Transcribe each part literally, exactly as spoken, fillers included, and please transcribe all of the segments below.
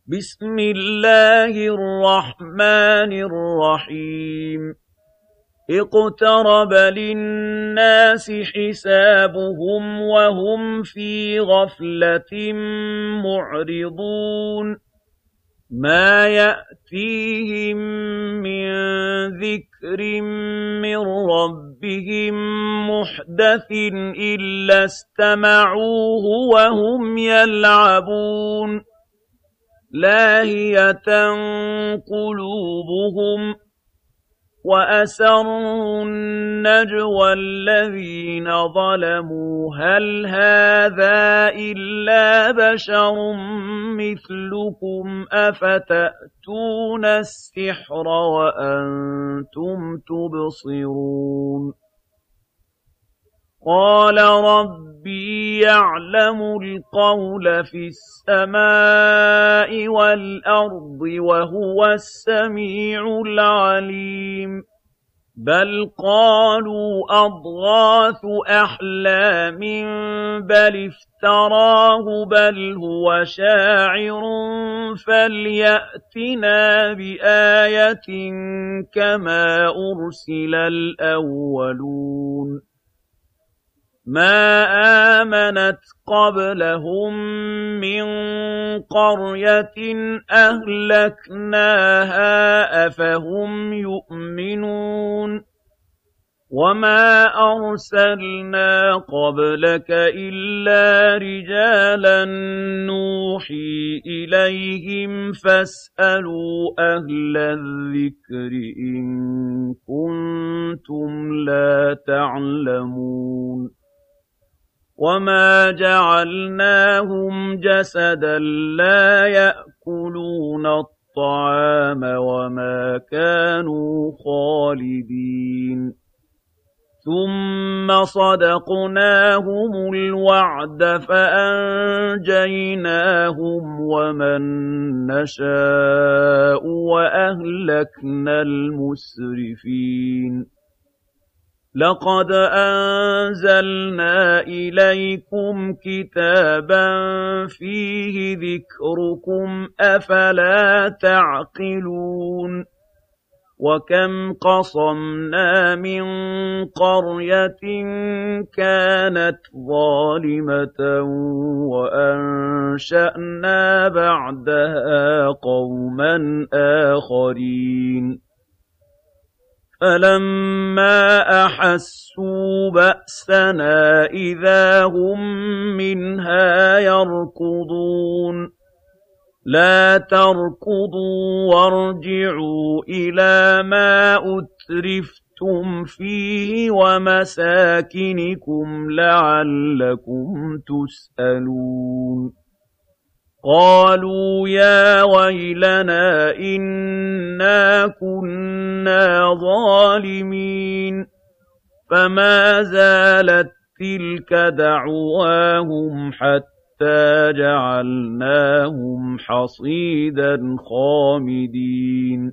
بسم الله الرحمن الرحيم اقترب للناس حسابهم وهم في غفلة معرضون ما يأتيهم من ذكر من ربهم محدث إلا استمعوه وهم يلعبون لاهية قلوبهم وأسروا النجوى الذين ظلموا هل هذا إلا بشر مثلكم أفتأتون السحر وأنتم تبصرون قال ربي يعلم القول في السماء والأرض وهو السميع العليم بل قالوا أضغاث أحلام بل افتراه بل هو شاعر فليأتنا بآية كما أرسل الأولون ما آمنت قبلهم من قرية أهلكناها أفهم يؤمنون وما أرسلنا قبلك إلا رجالا نوحي إليهم فاسألوا أهل الذكر إن كنتم لا تعلمون وما جعلناهم جسدا لا يأكلون الطعام وما كانوا خالدين ثم صدقناهم الوعد فأنجيناهم ومن نشاء وأهلكنا المسرفين لقد أنزلنا إليكم كتابا فيه ذكركم أفلا تعقلون وكم قصمنا من قرية كانت ظالمة وأنشأنا بعدها قوما آخرين فلما أحسوا بأسنا إذا هم منها يركضون لا تركضوا وارجعوا إلى ما أترفتم فيه ومساكنكم لعلكم تسألون قالوا يا ويلنا إنا كنا ظالمين فما زالت تلك دعواهم حتى جعلناهم حصيدا خامدين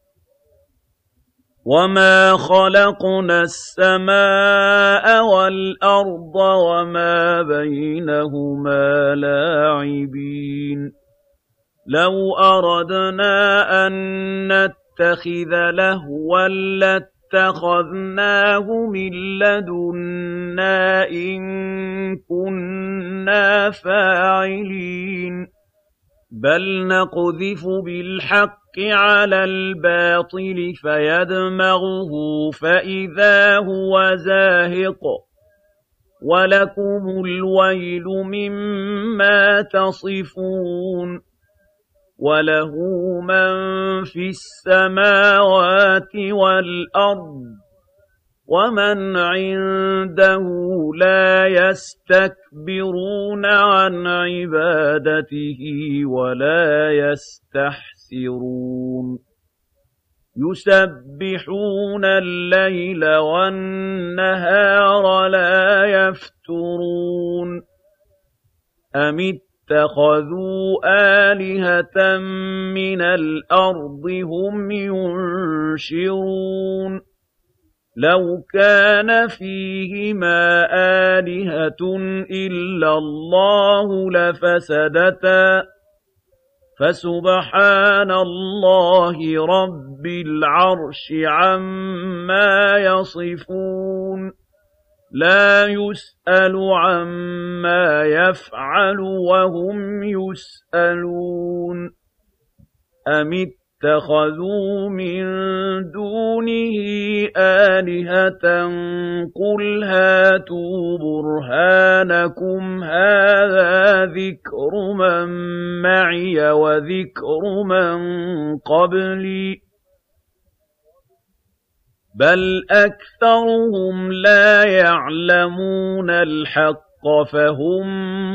وما خلقنا السماء والأرض وما بينهما لاعبين لو أردنا أن نتخذ لهوا لاتخذناه من لدنا إن كنا فاعلين بل نقذف بالحق على الباطل فيدمغه فإذا هو زاهق ولكم الويل مما تصفون وله من في السماوات والأرض ومن عنده لا يستكبرون عن عبادته ولا يستحسرون يسبحون الليل والنهار لا يفترون أم اتخذوا آلهة من الأرض هم ينشرون لو كان فيهما آلهة إلا الله لفسدتا فسبحان الله رب العرش عما يصفون لا يسأل عما يفعل وهم يسألون أم اتخذوا من دونه آلهة قل هاتوا برهانكم هذا ذكر من معي وذكر من قبلي بل أكثرهم لا يعلمون الحق فهم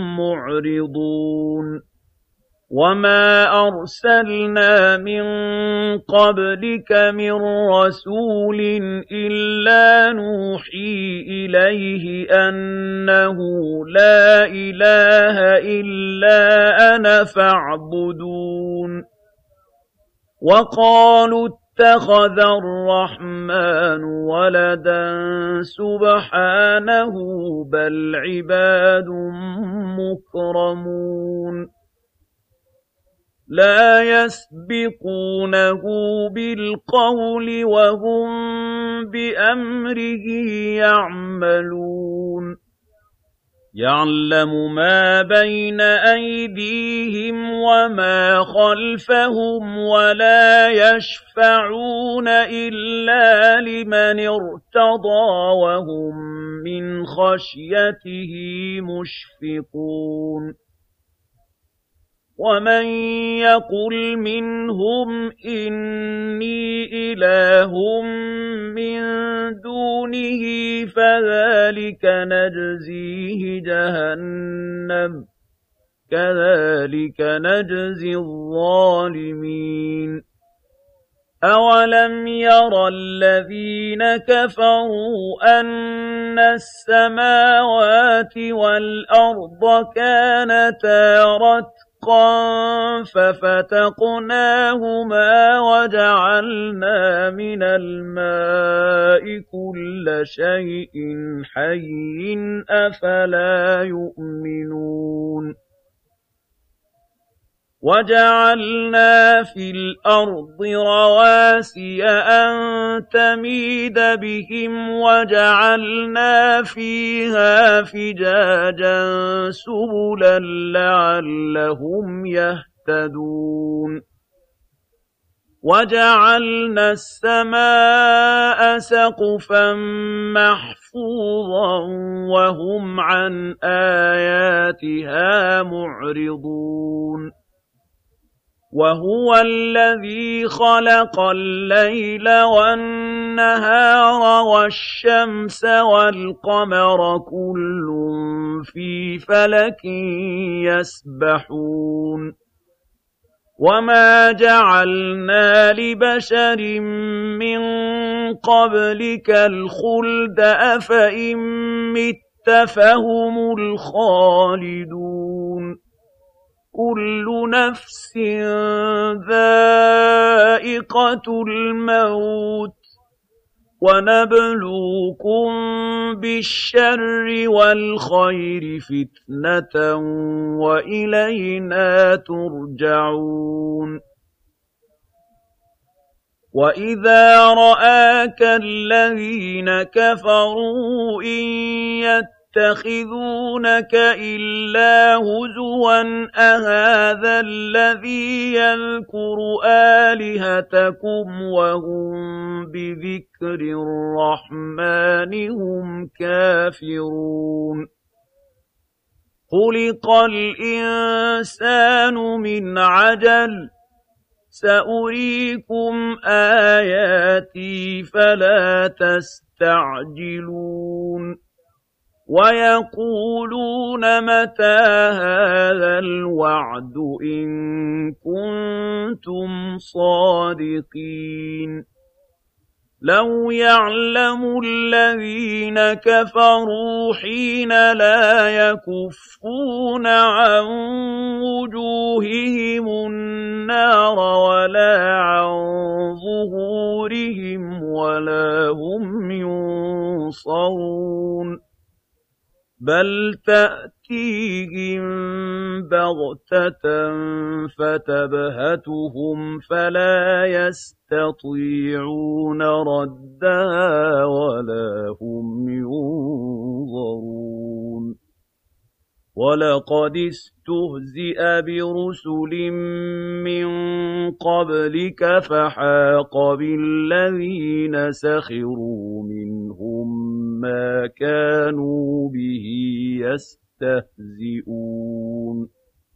معرضون وما أرسلنا من قبلك من رسول إلا نوحي إليه أنه لا إله إلا أنا فاعبدون وقالوا اتخذ الرحمن ولدا سبحانه بل عباد مكرمون لا يسبقونه بالقول وهم بأمره يعملون يعلم ما بين أيديهم وما خلفهم ولا يشفعون إلا لمن ارتضى وهم من خشيته مشفقون ومن يقل منهم إني إله من دونه فذلك نجزيه جهنم كذلك نجزي الظالمين أولم ير الذين كفروا أن السماوات والأرض كانتا رتقا ففتقناهما وجعلنا من الماء كل شيء حي أفلا يؤمنون وجعلنا في الأرض رواسي أن تميد بهم وجعلنا فيها فجاجا سبلا لعلهم يهتدون وجعلنا السماء سقفا محفوظا وهم عن آياتها معرضون وهو الذي خلق الليل والنهار والشمس والقمر كل في فلك يسبحون وما جعلنا لبشر من قبلك الخلد أفإن مت فهم الخالدون كل نفس ذائقة الموت ونبلوكم بالشر والخير فتنة وإلينا ترجعون وإذا رآك الذين كفروا إن يتخذونك إلا هزوا أهذا الذي يذكر آلهتكم وهم بذكر الرحمن هم كافرون خلق الإنسان من عجل سأريكم آياتي فلا تستعجلون ويقولون متى هذا الوعد إن كنتم صادقين لو يعلم الذين كفروا حين لا يكفون عن وجوههم النار ولا عن ظهورهم ولا هم ينصرون بل تأتيهم تأتيهم بغتة فتبهتهم فلا يستطيعون ردها ولا هم ينظرون ولقد استهزئ برسل من قبلك فحاق بالذين سخروا منهم ما كانوا به يستهزئون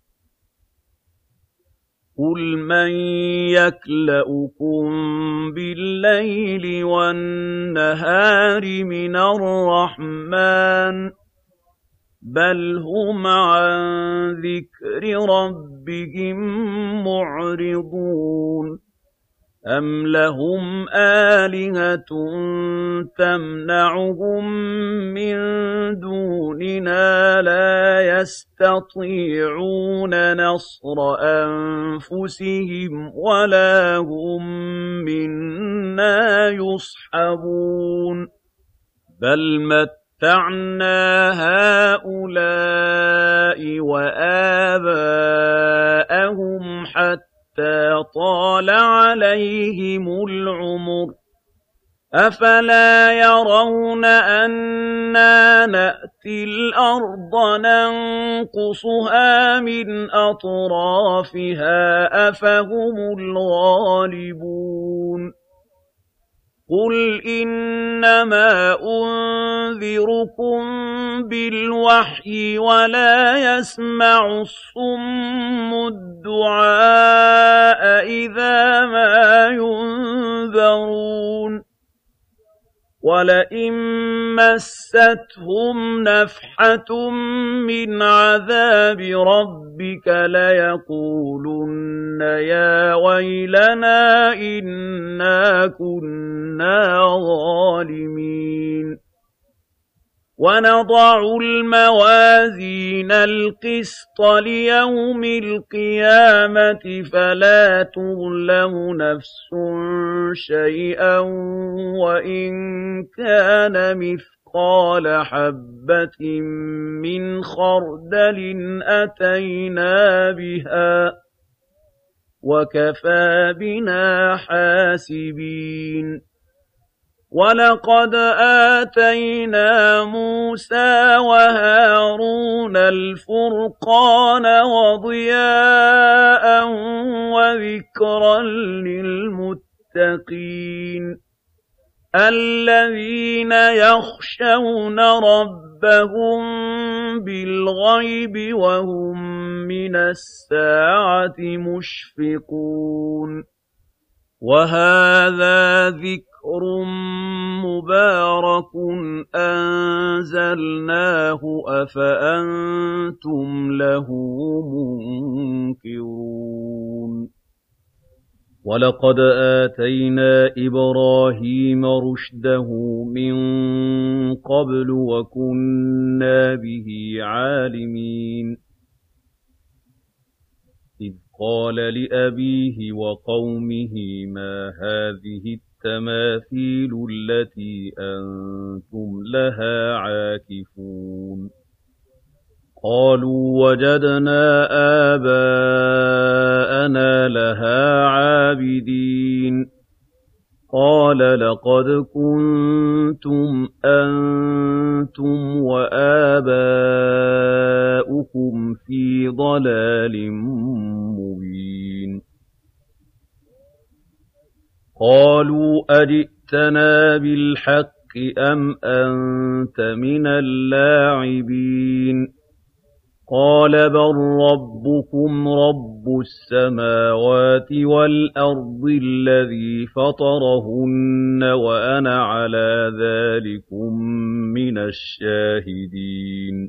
قُلْ مَن يَكْلَؤُكُم بِاللَّيْلِ وَالنَّهَارِ مِنَ الرَّحْمَٰنِ بَلْ هُمْ عَن ذِكْرِ رَبِّهِم مُّعْرِضُونَ أَمْ لَهُمْ آلِهَةٌ تَمْنَعُهُم مِّن دُونِنَا لَا يَسْتَطِيعُونَ نَصْرَ أَنفُسِهِمْ وَلَا هُم مِّنَّا يُصْحَبُونَ بَلْ مَتَّعْنَا هَٰؤُلَاءِ وَآبَاءَهُمْ حَتَّىٰ طَالَ عَلَيْهِمُ الْعُمُرُ أَفَلَا يَرَوْنَ أَنَّا نَأْتِي الْأَرْضَ نَنقُصُهَا مِنْ أَطْرَافِهَا أَفَهُمُ الْغَالِبُونَ قُلْ إِنَّمَا أُنذِرُكُم بِالْوَحْيِ وَلَا يَسْمَعُ الصُّمُّ الدُّعَاءَ إِذَا مَا يُنذَرُونَ وَلَئِن مَّسَّتْهُمْ نَفْحَةٌ مِّنْ عَذَابِ رَبِّكَ لَيَقُولُنَّ يَا وَيْلَنَا إِنَّا كُنَّا ظَالِمِينَ وَنَضَعُ الْمَوَازِينَ الْقِسْطَ لِيَوْمِ الْقِيَامَةِ فَلَا تُظْلَمُ نَفْسٌ شَيْئًا وَإِن كَانَ مِثْقَالَ حَبَّةٍ مِّنْ خَرْدَلٍ أَتَيْنَا بِهَا وَكَفَىٰ بِنَا حَاسِبِينَ وَلَقَدْ آتَيْنَا مُوسَىٰ وَهَارُونَ الْفُرْقَانَ وَضِيَاءً وَذِكْرًا لِّلْمُتَّقِينَ الَّذِينَ يَخْشَوْنَ رَبَّهُم بِالْغَيْبِ وَهُم مِّنَ السَّاعَةِ مُشْفِقُونَ وَهَٰذَا ذِكْرٌ مُّبَارَكٌ أَنزَلْنَاهُ أَفَأَنتُمْ لَهُ مُنكِرُونَ وَلَقَدْ آتَيْنَا إِبْرَاهِيمَ رُشْدَهُ مِن قَبْلُ وَكُنَّا بِهِ عَالِمِينَ إِذْ قَالَ لِأَبِيهِ وَقَوْمِهِ مَا هَٰذِهِ التَّمَاثِيلُ الَّتِي أَنتُمْ لَهَا عَاكِفُونَ قَالُوا وَجَدْنَا آبَاءَنَا لَهَا عَابِدِينَ قَالَ لَقَدْ كُنتُمْ أَنتُمْ وَآبَاؤُكُمْ فِي ضَلَالٍ مُّبِينٍ قَالُوا أَجِئْتَنَا بِالْحَقِّ أَمْ أَنتَ مِنَ اللاعبين قَالَ بَل رَّبُّكُمْ رَبُّ السَّمَاوَاتِ وَالْأَرْضِ الَّذِي فَطَرَهُنَّ وَأَنَا عَلَىٰ ذَٰلِكُم مِّنَ الشَّاهِدِينَ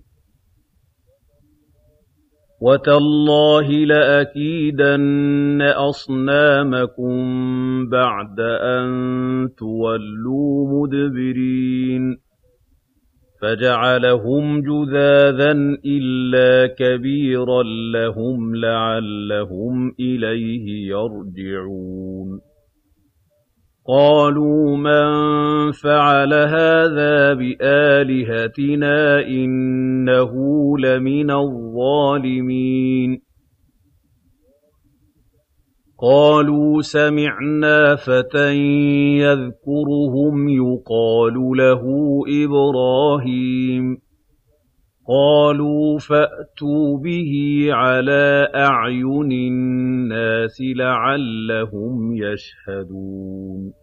وَتَاللَّهِ لَأَكِيدَنَّ أَصْنَامَكُم بَعْدَ أَن تُوَلُّوا مُدْبِرِينَ فَجَعَلَهُمْ جُذَاذًا إِلَّا كَبِيرًا لَّهُمْ لَعَلَّهُمْ إِلَيْهِ يَرْجِعُونَ قالوا من فعل هذا بآلهتنا إنه لمن الظالمين قالوا سمعنا فتى يذكرهم يقال له إبراهيم قالوا فأتوا به على أعين الناس لعلهم يشهدون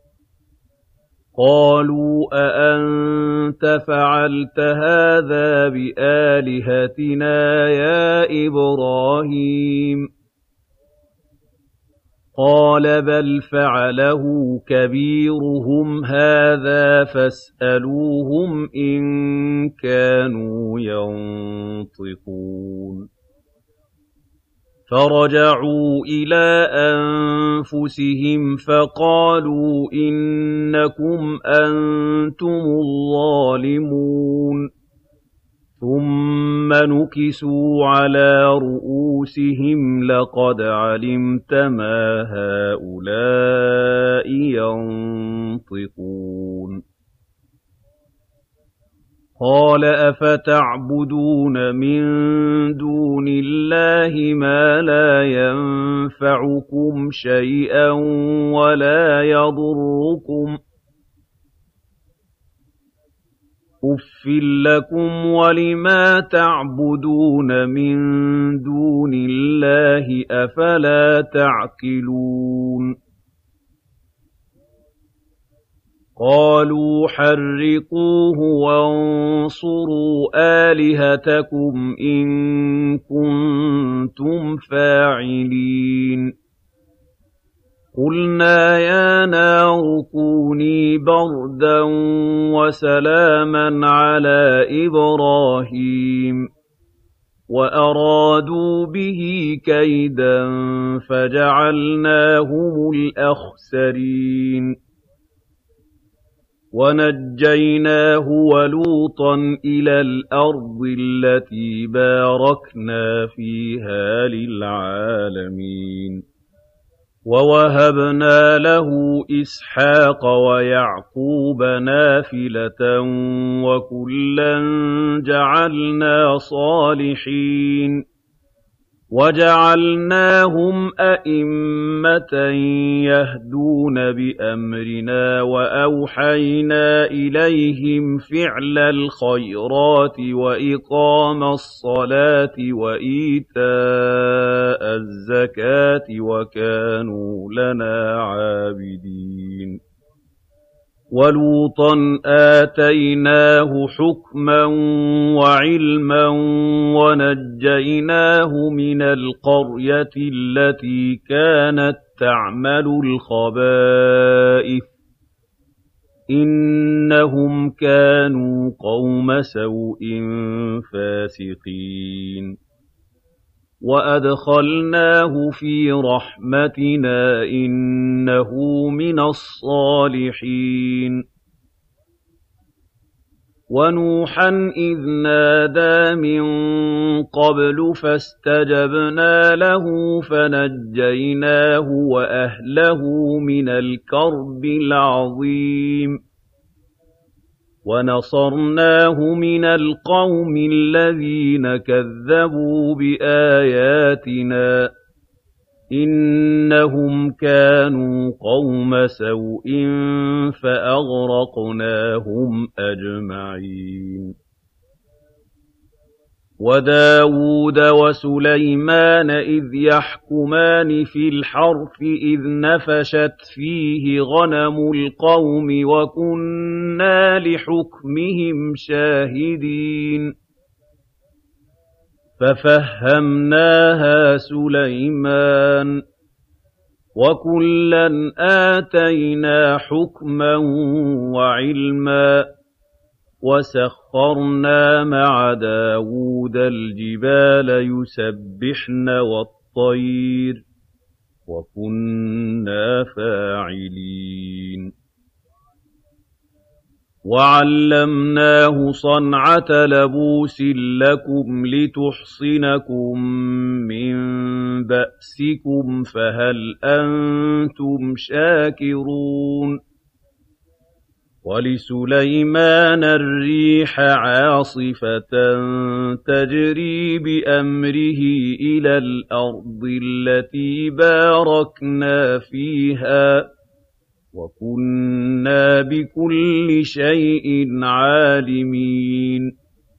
قالوا أأنت فعلت هذا بآلهتنا يا إبراهيم قال بل فعله كبيرهم هذا فاسألوهم إن كانوا ينطقون فرجعوا إلى أنفسهم فقالوا إنكم أنتم الظالمون ثم نكسوا على رؤوسهم لقد علمت ما هؤلاء ينطقون قال أفتعبدون من دون الله ما لا ينفعكم شيئا ولا يضركم أُفٍّ لكم ولما تعبدون من دون الله أفلا تعقلون قالوا حرقوه وانصروا آلهتكم إن كنتم فاعلين قلنا يا نار كوني بردا وسلاما على إبراهيم وأرادوا به كيدا فجعلناهم الأخسرين ونجيناه ولوطا إلى الأرض التي باركنا فيها للعالمين ووهبنا له إسحاق ويعقوب نافلة وكلا جعلنا صالحين وجعلناهم أئمة يهدون بأمرنا وأوحينا إليهم فعل الخيرات وإقام الصلاة وإيتاء الزكاة وكانوا لنا عابدين ولوطا آتيناه حكما وعلما ونجيناه من القرية التي كانت تعمل الخبائث إنهم كانوا قوم سوء فاسقين وأدخلناه في رحمتنا إنه من الصالحين ونوحا إذ نادى من قبل فاستجبنا له فنجيناه وأهله من الكرب العظيم ونصرناه من القوم الذين كذبوا بآياتنا إنهم كانوا قوم سوء فأغرقناهم أجمعين وداود وسليمان إذ يحكمان في الحرث إذ نفشت فيه غنم القوم وكنا لحكمهم شاهدين ففهمناها سليمان وكلا آتينا حكما وعلما وسخرنا مع داود الجبال يسبحن والطير وكنا فاعلين وعلمناه صنعة لبوس لكم لتحصنكم من بأسكم فهل أنتم شاكرون وَلِسُلَيْمَانَ الرِّيحَ عَاصِفَةً تَجْرِي بِأَمْرِهِ إِلَى الْأَرْضِ الَّتِي بَارَكْنَا فِيهَا ۚ وَكُنَّا بِكُلِّ شَيْءٍ عَالِمِينَ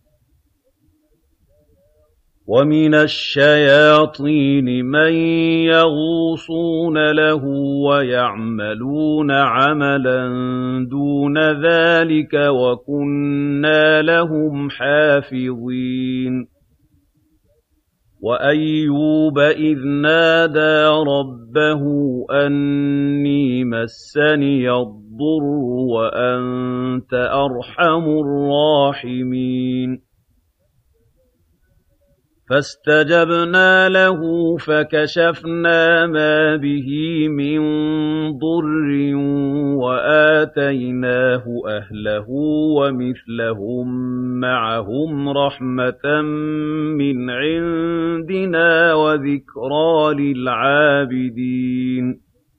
وَمِنَ الشَّيَاطِينِ مَن يَغُوصُونَ لَهُ وَيَعْمَلُونَ عَمَلًا دُونَ ذَٰلِكَ وَكُنَّا لَهُمْ حَافِظِينَ وَأَيُّوبَ إِذْ نَادَىٰ رَبَّهُ أَنِّي مَسَّنِيَ الضُّرُّ وَأَنتَ أَرْحَمُ الرَّاحِمِينَ فَاسْتَجَبْنَا لَهُ فَكَشَفْنَا مَا بِهِ مِن ضُرٍّ وَآتَيْنَاهُ أَهْلَهُ وَمِثْلَهُم مَّعَهُمْ رَحْمَةً مِّنْ عِندِنَا وَذِكْرَىٰ لِلْعَابِدِينَ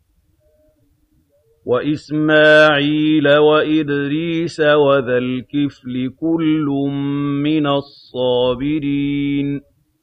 وَإِسْمَاعِيلَ وَإِدْرِيسَ وَذَا الْكِفْلِ كُلٌّ مِّنَ الصَّابِرِينَ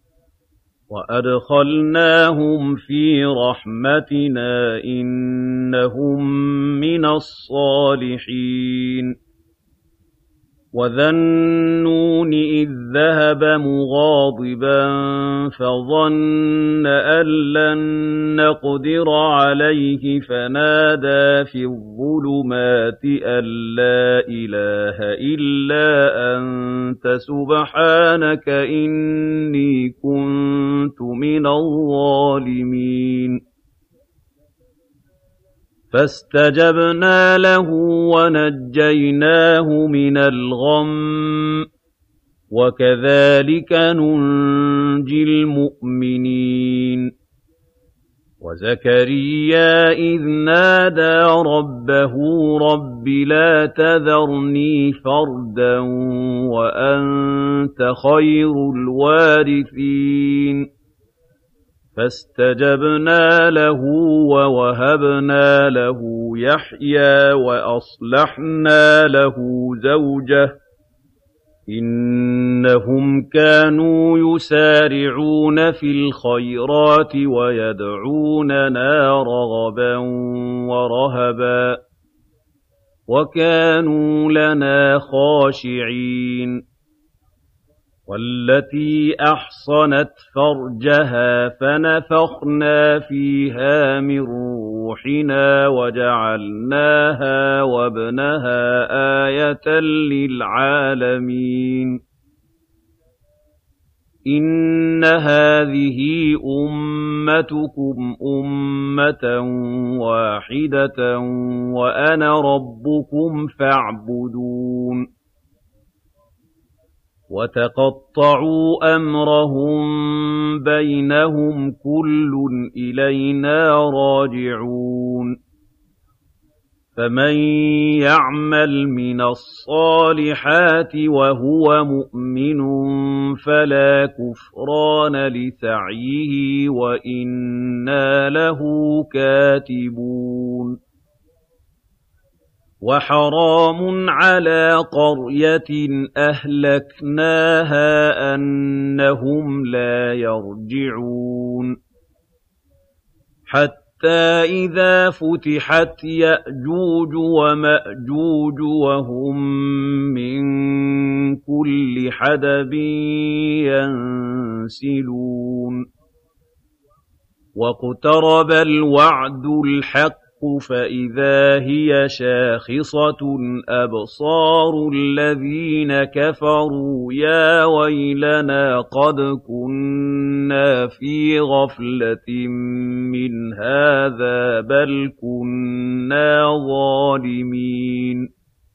وَأَدْخَلْنَاهُمْ فِي رَحْمَتِنَا ۖ إِنَّهُم مِّنَ الصَّالِحِينَ وَذَا النُّونِ إِذ ذَّهَبَ مُغَاضِبًا فَظَنَّ أَن لَّن نَّقْدِرَ عَلَيْهِ فَنَادَىٰ فِي الظُّلُمَاتِ أَن لَّا إِلَٰهَ إِلَّا أَنتَ سُبْحَانَكَ إِنِّي كُنتُ مِنَ الظَّالِمِينَ فَاسْتَجَبْنَا لَهُ وَنَجَّيْنَاهُ مِنَ الْغَمِّ ۚ وَكَذَٰلِكَ نُنجِي الْمُؤْمِنِينَ وَزَكَرِيَّا إِذْ نَادَىٰ رَبَّهُ رَبِّ لَا تَذَرْنِي فَرْدًا وَأَنتَ خَيْرُ الْوَارِثِينَ فَاسْتَجَبْنَا لَهُ وَوَهَبْنَا لَهُ يَحْيَىٰ وَأَصْلَحْنَا لَهُ زَوْجَهُ ۚ إِنَّهُمْ كَانُوا يُسَارِعُونَ فِي الْخَيْرَاتِ وَيَدْعُونَنَا رَغَبًا وَرَهَبًا ۖ وَكَانُوا لَنَا خَاشِعِينَ وَالَّتِي أَحْصَنَتْ فَرْجَهَا فَنَفَخْنَا فِيهَا مِن رُّوحِنَا وَجَعَلْنَاهَا وَابْنَهَا آيَةً لِّلْعَالَمِينَ إِنَّ هَٰذِهِ أُمَّتُكُمْ أُمَّةً وَاحِدَةً وَأَنَا رَبُّكُمْ فَاعْبُدُونِ وَتَقَطَّعُوا أَمْرَهُم بَيْنَهُمْ ۖ كُلٌّ إِلَيْنَا رَاجِعُونَ فَمَن يَعْمَلْ مِنَ الصَّالِحَاتِ وَهُوَ مُؤْمِنٌ فَلَا كُفْرَانَ لِسَعْيِهِ وَإِنَّا لَهُ كَاتِبُونَ وَحَرَامٌ عَلَىٰ قَرْيَةٍ أَهْلَكْنَاهَا أَنَّهُمْ لَا يَرْجِعُونَ حَتَّىٰ إِذَا فُتِحَتْ يَأْجُوجُ وَمَأْجُوجُ وَهُم مِّن كُلِّ حَدَبٍ يَنسِلُونَ وَاقْتَرَبَ الْوَعْدُ الْحَقُّ فَإِذَا هِيَ شَاخِصَةٌ أَبْصَارُ الَّذِينَ كَفَرُوا يَا وَيْلَنَا قَدْ كُنَّا فِي غَفْلَةٍ مِّنْ هَٰذَا بَلْ كُنَّا ظَالِمِينَ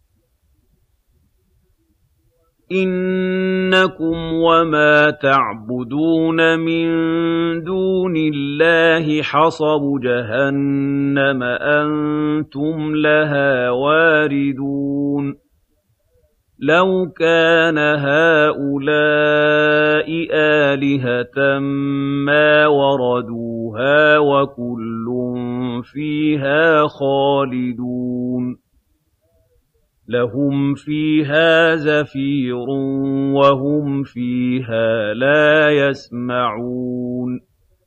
إِنَّكُمْ وَمَا تَعْبُدُونَ مِن دُونِ اللَّهِ حَصَبُ جَهَنَّمَ أَنتُمْ لَهَا وَارِدُونَ لَوْ كَانَ هَٰؤُلَاءِ آلِهَةً مَّا وَرَدُوهَا وَكُلٌّ فِيهَا خَالِدُونَ لهم فيها زفير وهم فيها لا يسمعون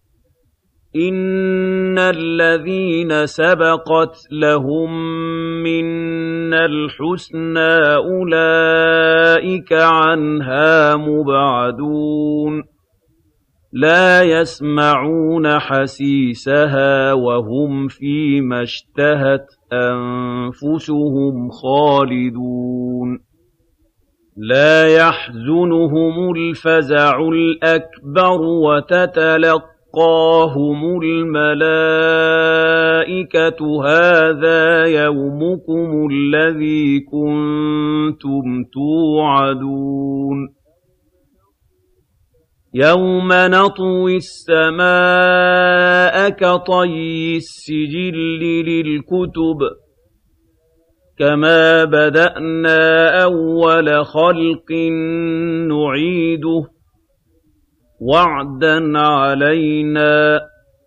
إن الذين سبقت لهم منا الحسنى أولئك عنها مبعدون لا يسمعون حسيسها وهم فيما اشتهت أنفسهم خالدون لا يحزنهم الفزع الأكبر وتتلقاهم الملائكة هذا يومكم الذي كنتم توعدون يوم نطوي السماء كطي السجل للكتب كما بدأنا أول خلق نعيده وعدا علينا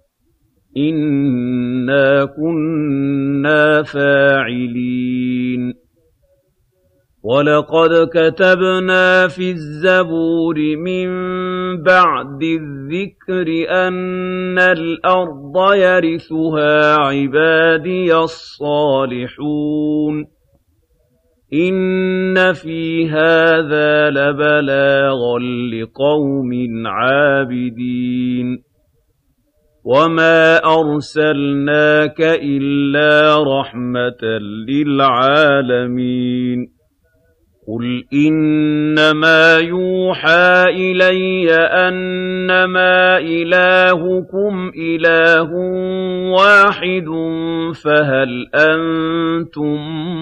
إنا كنا فاعلين ولقد كتبنا في الزبور من بعد الذكر أن الأرض يرثها عبادي الصالحون إن في هذا لبلاغا لقوم عابدين وما أرسلناك إلا رحمة للعالمين قل إنما يوحى إلي أنما إلهكم إله واحد فهل أنتم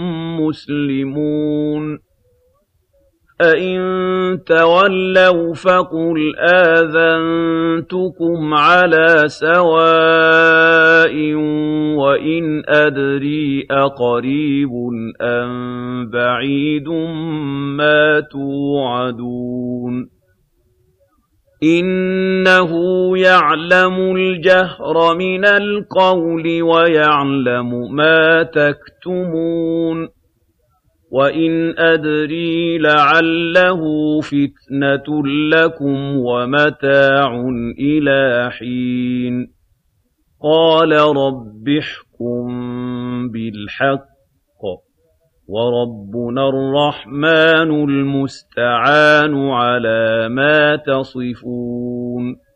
مسلمون فإن تولوا فقل آذنتكم على سواء وإن أدري أقريب أم بعيد ما توعدون إنه يعلم الجهر من القول ويعلم ما تكتمون وإن أدري لعله فتنة لكم ومتاع إلى حين قال رب احكم بالحق وربنا الرحمن المستعان على ما تصفون